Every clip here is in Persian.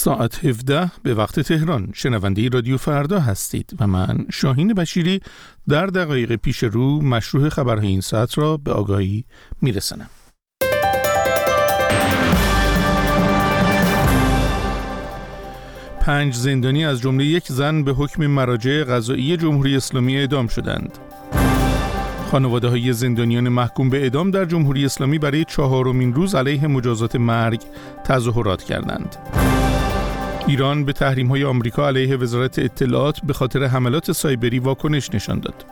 ساعت 17 به وقت تهران. شنونده رادیو فردا هستید و من شاهین بشیری در دقایق پیش رو مشروع خبرهای این ساعت را به آگاهی میرسانم. پنج زندانی از جمله یک زن به حکم مراجع قضایی جمهوری اسلامی اعدام شدند. خانواده‌های زندانیان محکوم به اعدام در جمهوری اسلامی برای چهارمین روز علیه مجازات مرگ تظاهرات کردند. ایران به تحریم‌های آمریکا علیه وزارت اطلاعات به خاطر حملات سایبری واکنش نشان داد.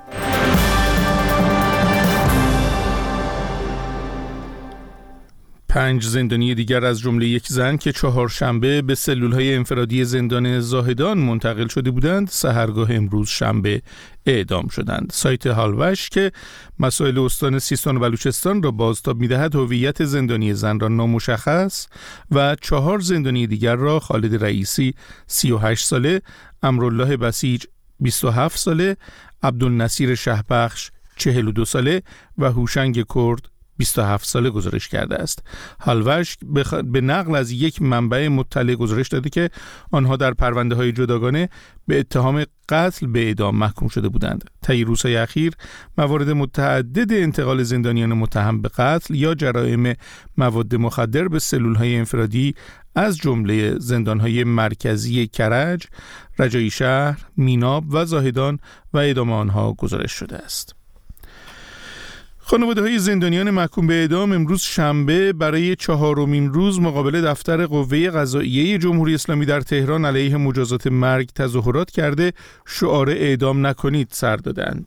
پنج زندانی دیگر از جمله یک زن که چهارشنبه به سلول‌های انفرادی زندان زاهدان منتقل شده بودند، سحرگاه امروز شنبه اعدام شدند. سایت هالوش که مسائل استان سیستان و بلوچستان را بازتاب می‌دهد، هویت زندانی زن را نامشخص و 4 زندانی دیگر را خالد رئیسی 38 ساله، امرالله بسیج 27 ساله، عبدالنصیر شهبخش 42 ساله و هوشنگ کرد 27 ساله گزارش کرده است. هالوش به نقل از یک منبع مطلع گزارش داده که آنها در پرونده‌های جداگانه به اتهام قتل به اعدام محکوم شده بودند. طی روزهای اخیر موارد متعدد انتقال زندانیان متهم به قتل یا جرائم مواد مخدر به سلول‌های انفرادی از جمله زندان‌های مرکزی کرج، رجایی شهر، میناب و زاهدان و اعدام آنها گزارش شده است. خانواده‌های زندانیان محکوم به اعدام امروز شنبه برای چهارمین روز مقابل دفتر قوه قضاییه جمهوری اسلامی در تهران علیه مجازات مرگ تظاهرات کرده شعار اعدام نکنید سر دادند.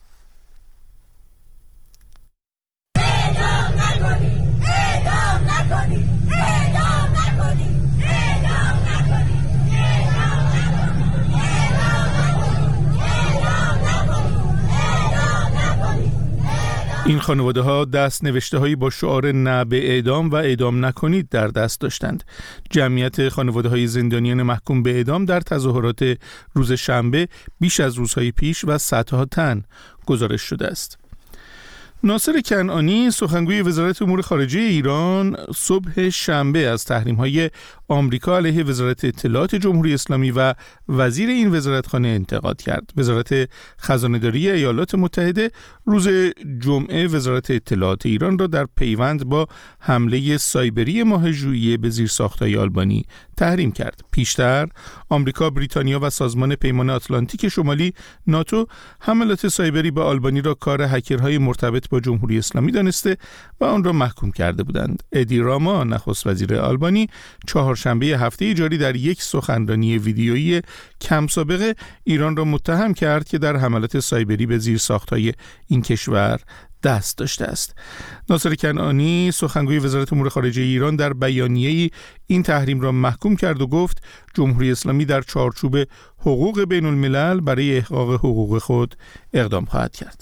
این خانواده ها دست نوشته هایی با شعار نه به اعدام و اعدام نکنید در دست داشتند. جمعیت خانواده های زندانیان محکوم به اعدام در تظاهرات روز شنبه بیش از روزهای پیش و صدها تن گزارش شده است. ناصر کنعانی سخنگوی وزارت امور خارجه ایران صبح شنبه از تحریم‌های آمریکا علیه وزارت اطلاعات جمهوری اسلامی و وزیر این وزارتخانه انتقاد کرد. وزارت خزانه‌داری ایالات متحده روز جمعه وزارت اطلاعات ایران را در پیوند با حمله سایبری ماه ژوئیه به زیرساخت‌های آلبانی تحریم کرد. پیشتر آمریکا، بریتانیا و سازمان پیمان آتلانتیک شمالی ناتو حملات سایبری به آلبانی را کار هکرهای مرتبط با جمهوری اسلامی دانسته و آن را محکوم کرده بودند. ادی راما نخست وزیر آلبانی چهارشنبه هفته جاری در یک سخنرانی ویدیویی کم سابقه ایران را متهم کرد که در حملات سایبری به زیرساخت‌های این کشور دست داشته است. ناصر کنعانی سخنگوی وزارت امور خارجه ایران در بیانیه‌ای این تحریم را محکوم کرد و گفت جمهوری اسلامی در چارچوب حقوق بین الملل برای احقاق حقوق خود اقدام خواهد کرد.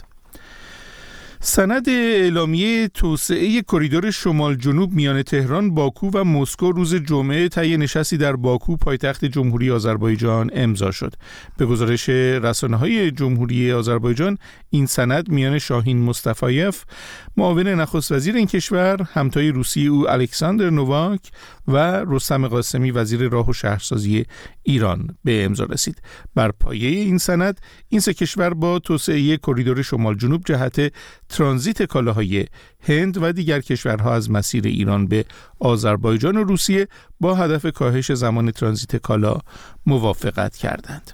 سند اعلامیه توسعه کریدور شمال جنوب میان تهران، باکو و مسکو روز جمعه طی نشستی در باکو پایتخت جمهوری آذربایجان امضا شد. به گزارش رسانه‌های جمهوری آذربایجان این سند میان شاهین مصطفایف معاون نخست وزیر این کشور، همتای روسی او الکساندر نوواک و رستم قاسمی وزیر راه و شهرسازی ایران به امضا رسید. بر پایه این سند این سه کشور با توسعه کریدور شمال جنوب جهت ترانزیت کالاهای هند و دیگر کشورها از مسیر ایران به آذربایجان و روسیه با هدف کاهش زمان ترانزیت کالا موافقت کردند.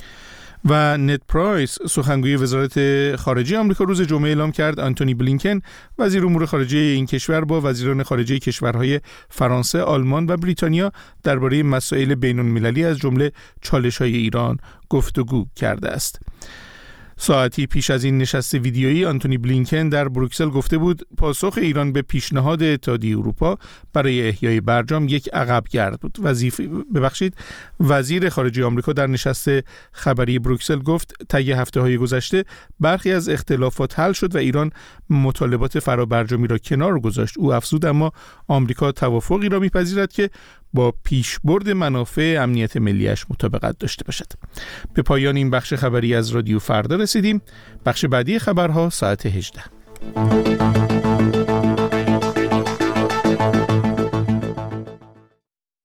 و نت پرایس سخنگوی وزارت خارجه آمریکا روز جمعه اعلام کرد آنتونی بلینکن وزیر امور خارجه این کشور با وزیران خارجه کشورهای فرانسه، آلمان و بریتانیا درباره مسائل بین‌المللی از جمله چالش‌های ایران گفتگو کرده است. ساعتی پیش از این نشست ویدیویی آنتونی بلینکن در بروکسل گفته بود پاسخ ایران به پیشنهاد اتحادیه اروپا برای احیای برجام یک عقبگرد بود. وزیر خارجه آمریکا در نشست خبری بروکسل گفت طی هفته‌های گذشته برخی از اختلافات حل شد و ایران مطالبات فرابرجامی را کنار گذاشت. او افزود اما آمریکا توافقی را می‌پذیرد که با پیشبرد منافع امنیت ملیش مطابقت داشته باشد. به پایان این بخش خبری از رادیو فردا رسیدیم. بخش بعدی خبرها ساعت 18.